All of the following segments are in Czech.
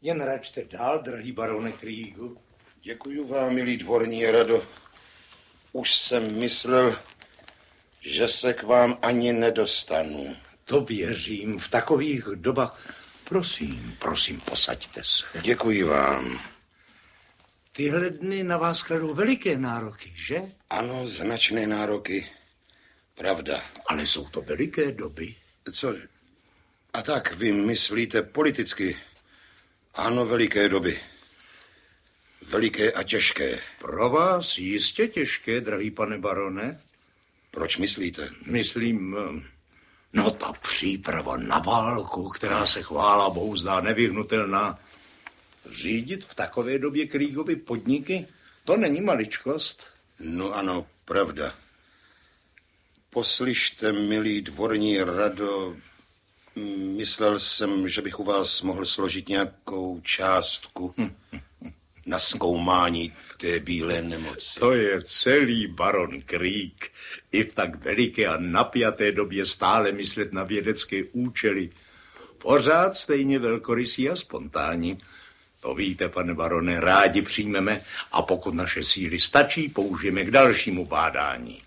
Jen račte dál, drahý barone Kriegu. Děkuju vám, milý dvorní rado. Už jsem myslel, že se k vám ani nedostanu. To věřím, v takových dobách. Prosím, posaďte se. Děkuji vám. Tyhle dny na vás kladou veliké nároky, že? Ano, značné nároky. Pravda. Ale jsou to veliké doby. Co? A tak vy myslíte politicky? Ano, veliké doby. Veliké a těžké. Pro vás jistě těžké, drahý pane barone. Proč myslíte? Myslím, ta příprava na válku, která se chvála bohu zdá nevyhnutelná. Řídit v takové době Kriegovy podniky, to není maličkost. No ano, pravda. Poslyšte, milý dvorní rado, myslel jsem, že bych u vás mohl složit nějakou částku na zkoumání té bílé nemoci. To je celý baron Krieg. I v tak veliké a napjaté době stále myslet na vědecké účely. Pořád stejně velkorysí a spontánní. To víte, pane barone, rádi přijmeme a pokud naše síly stačí, použijeme k dalšímu bádání.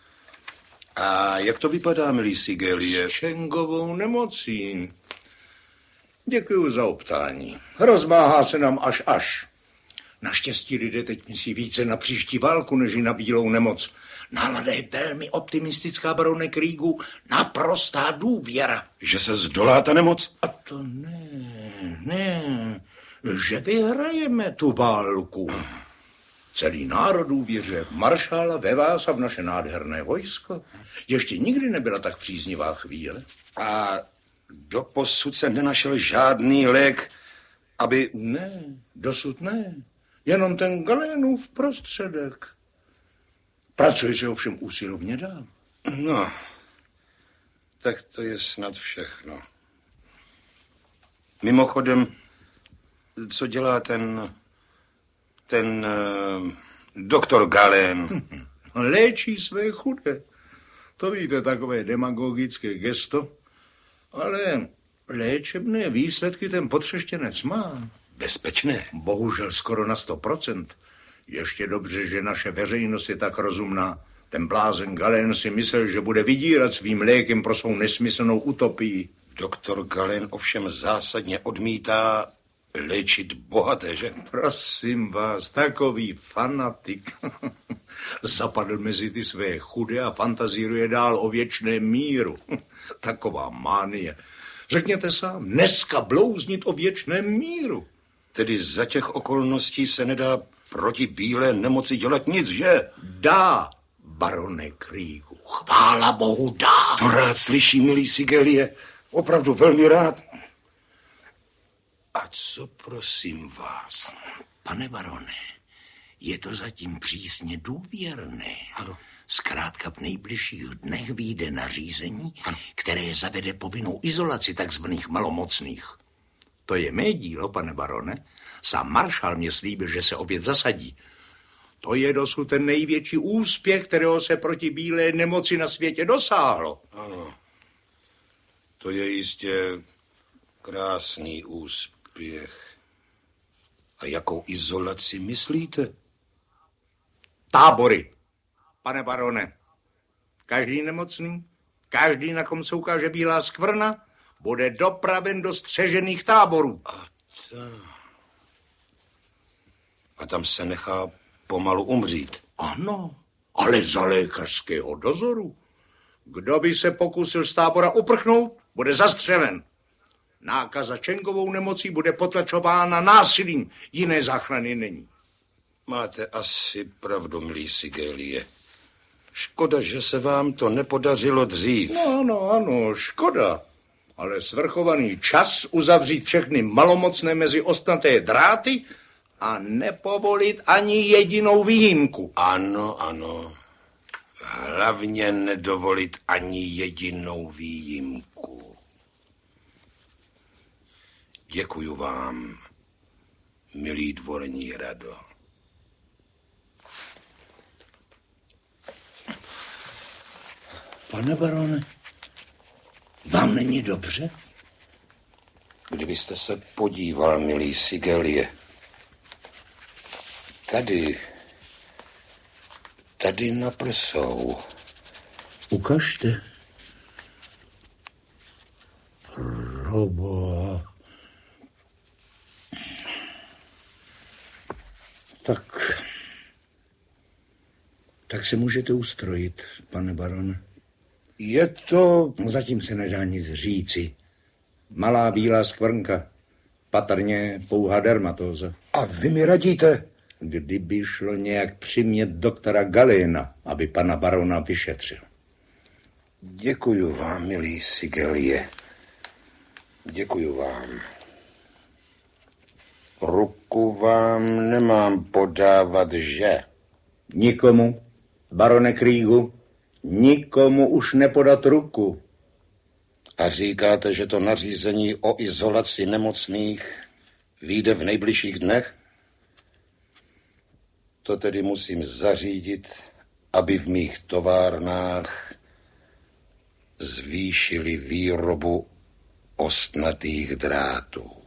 A jak to vypadá, milý Sigelie? S Čengovou nemocí. Děkuju za optání. Rozmáhá se nám až. Naštěstí lidé teď myslí více na příští válku, než na bílou nemoc. Nálada je velmi optimistická, barone Kriegu, naprostá důvěra. Že se zdolá ta nemoc? A to ne, že vyhrajeme tu válku. Celý národ důvěřuje v maršála, ve vás a v naše nádherné vojsko. Ještě nikdy nebyla tak příznivá chvíle. A doposud se nenašel žádný lék, aby... Ne, dosud ne. Jenom ten Galénův prostředek. Pracuje se ovšem usilovně dál. No, tak to je snad všechno. Mimochodem, co dělá ten doktor Galén? Léčí své chudé. To víte, takové demagogické gesto. Ale léčebné výsledky ten potřeštěnec má. Bezpečné? Bohužel skoro na 100%. Ještě dobře, že naše veřejnost je tak rozumná. Ten blázen Galén si myslel, že bude vydírat svým lékem pro svou nesmyslnou utopii. Doktor Galén ovšem zásadně odmítá léčit bohaté, že? Prosím vás, takový fanatik. Zapadl mezi ty své chudé a fantazíruje dál o věčném míru. Taková mánie. Řekněte sám, dneska blouznit o věčném míru. Tedy za těch okolností se nedá proti bílé nemoci dělat nic, že? Dá, barone Kriegu. Chvála bohu, dá. To rád slyší, milý Sigelie. Opravdu velmi rád. A co prosím vás? Pane barone, je to zatím přísně důvěrné. Ano. Zkrátka v nejbližších dnech vyjde nařízení, které zavede povinnou izolaci takzvaných malomocných. To je mé dílo, pane barone. Sám maršál mě slíbil, že se opět zasadí. To je dosud ten největší úspěch, kterého se proti bílé nemoci na světě dosáhlo. Ano. To je jistě krásný úspěch. A jakou izolaci myslíte? Tábory, pane barone. Každý nemocný, každý, na kom se ukáže bílá skvrna, bude dopraven do střežených táborů. A tam se nechá pomalu umřít. Ano, ale za lékařského dozoru. Kdo by se pokusil z tábora uprchnout, bude zastřelen. Nákaza Čengovou nemocí bude potlačována násilím. Jiné záchrany není. Máte asi pravdu, milý Sigelie. Škoda, že se vám to nepodařilo dřív. No, ano, škoda. Ale svrchovaný čas uzavřít všechny malomocné mezi ostnaté dráty a nepovolit ani jedinou výjimku. Ano. Hlavně nedovolit ani jedinou výjimku. Děkuju vám, milý dvorní rado. Pane barone, vám není dobře? Kdybyste se podíval, milý Sigelie. Tady na prsou. Ukažte. Proboha. Tak se můžete ustrojit, pane barone. Je to... Zatím se nedá nic říci. Malá bílá skvrnka. Patrně pouhá dermatóza. A vy mi radíte? Kdyby šlo nějak přimět doktora Galena, aby pana barona vyšetřil. Děkuju vám, milý Sigelie. Děkuju vám. Ruku vám nemám podávat, že? Nikomu, barone Kriegu, nikomu už nepodat ruku. A říkáte, že to nařízení o izolaci nemocných vyjde v nejbližších dnech? To tedy musím zařídit, aby v mých továrnách zvýšili výrobu ostnatých drátů.